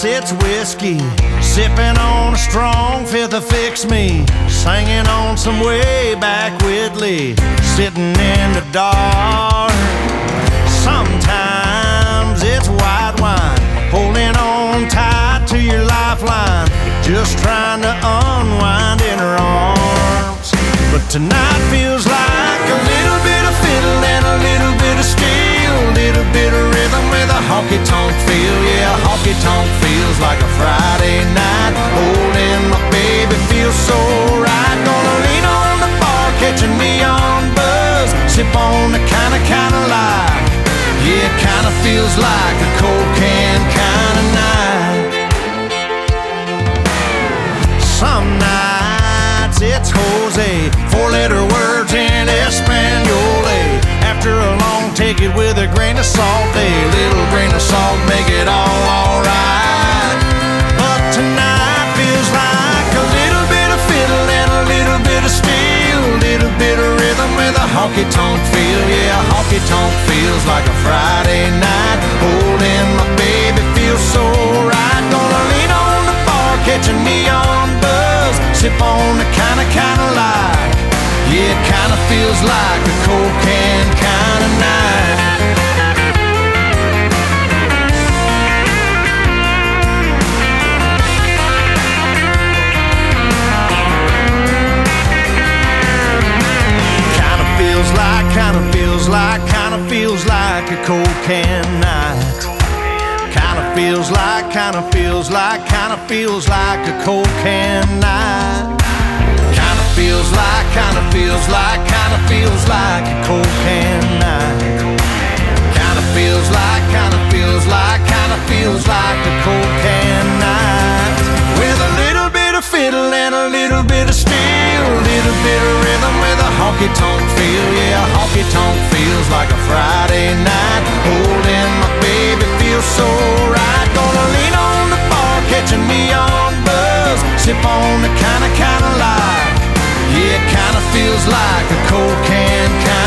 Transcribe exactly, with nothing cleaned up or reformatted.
nights it's whiskey, sipping on a strong fifth of Fix Me, singing on some way back Whitley, sitting in the dark. Sometimes it's white wine, holding on tight to your lifeline, just trying to unwind in her arms. But tonight feels like a little bit of fiddle and a little bit of steel, a little bit of rhythm with a honky-tonk feel. Yeah, honky-tonk feels like a Friday night, holding my baby feels so right. Gonna lean on the bar, catch a neon buzz, sip on the kinda kinda like. Yeah, it kinda feels like a cold can kinda night. Some nights it's Jose, four-letter words in Espanol. After a long ticket with a grain of salt, a little grain of salt make it all alright. But tonight feels like a little bit of fiddle and a little bit of steel, a little bit of rhythm with a honky-tonk feel. Yeah, honky-tonk feels like a Friday night, holding my baby feels so right. Gonna lean on the bar, catch a neon buzz, sip on the kinda kinda like. Yeah, it kinda feels like a cold can kinda night. Kinda feels like, kinda feels like, kinda feels like a cold can night. Kinda feels like, kinda feels like, kinda feels like a cold can night. Kinda feels like, kinda feels like, kinda feels like a cold can night. Kinda feels like, kinda feels like, kinda feels like a cold can night. With a little bit of fiddle and a little bit of steel, a little bit of rhythm with a honky-tonk feel. Yeah, honky-tonk feels like a Friday night, holding my baby feels so right. Gonna lean on the bar, catch a neon buzz, sip on the kinda kinda like. Yeah, it kinda feels like a cold can kinda